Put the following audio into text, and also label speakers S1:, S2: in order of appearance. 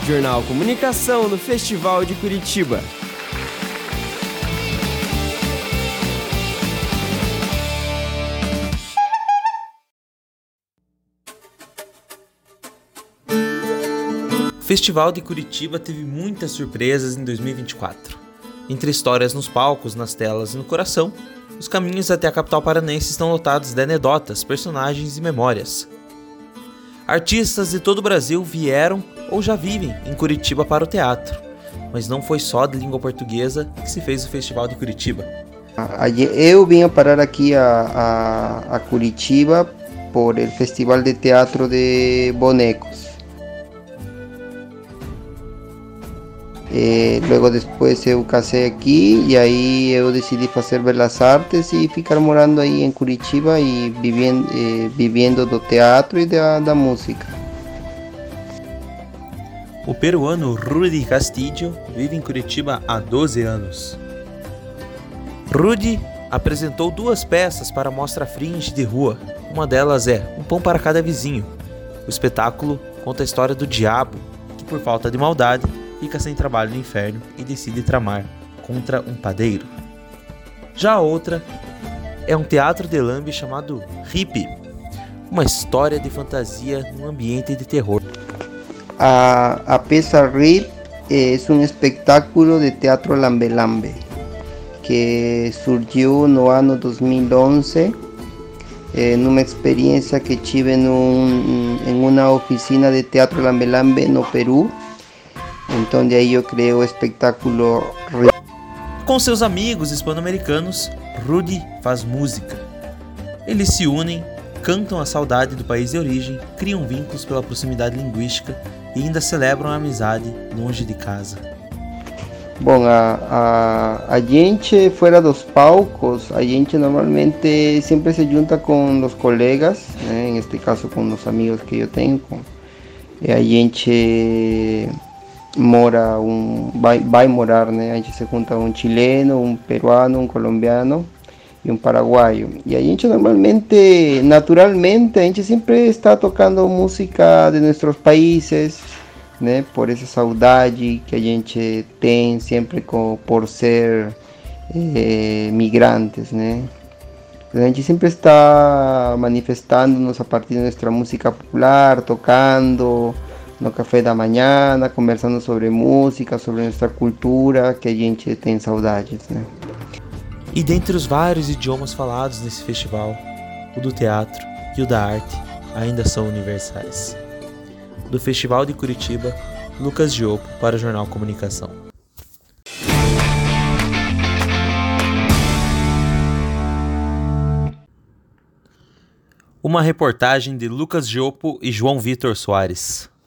S1: Jornal Comunicação no Festival de Curitiba.
S2: O Festival de Curitiba teve muitas surpresas em 2024. Entre histórias nos palcos, nas telas e no coração, os caminhos até a capital paranense estão lotados de anedotas, personagens e memórias. Artistas de todo o Brasil vieram ou já vivem em Curitiba para o teatro, mas não foi só de língua portuguesa que se fez o Festival de Curitiba.
S3: Eu vim parar aqui a Curitiba por el Festival de Teatro de Bonecos. Luego después eu casei aqui e aí eu decidi fazer Belas Artes e ficar morando aí em Curitiba e vivendo do teatro e da música.
S2: O peruano Rudy Castillo vive em Curitiba há 12 anos. Rudy apresentou 2 peças para a Mostra Fringe de rua. Uma delas é Um Pão para Cada Vizinho. O espetáculo conta a história do diabo, que por falta de maldade fica sem trabalho no inferno e decide tramar contra um padeiro. Já a outra é um teatro de lambe chamado Hippie, uma história de fantasia num ambiente de terror.
S3: A peça RIP é um espetáculo de teatro lambe-lambe que surgiu no ano 2011 numa experiência que tive em uma oficina de teatro lambe-lambe no Peru. Então de aí eu criei o espetáculo RIP.
S2: Com seus amigos hispano-americanos, Rudy faz música. Eles se unem, cantam a saudade do país de origem, criam vínculos pela proximidade linguística e ainda celebram a amizade longe de casa.
S3: Bom, a gente fora dos palcos, a gente normalmente sempre se junta com os colegas, né? Neste caso com os amigos que eu tenho. E a gente vai morar, né? A gente se junta um chileno, um peruano, um colombiano e um paraguaio. E a gente naturalmente, a gente sempre está tocando música de nossos países, né? Por essa saudade que a gente tem sempre por ser migrantes, né? A gente sempre está manifestando-nos a partir de nossa música popular, tocando no café da manhã, conversando sobre música, sobre nossa cultura, que a gente tem saudades, né?
S2: E dentre os vários idiomas falados nesse festival, o do teatro e o da arte ainda são universais. Do Festival de Curitiba, Lucas Giopo para o Jornal Comunicação. Uma reportagem de Lucas Giopo e João Vitor Soares.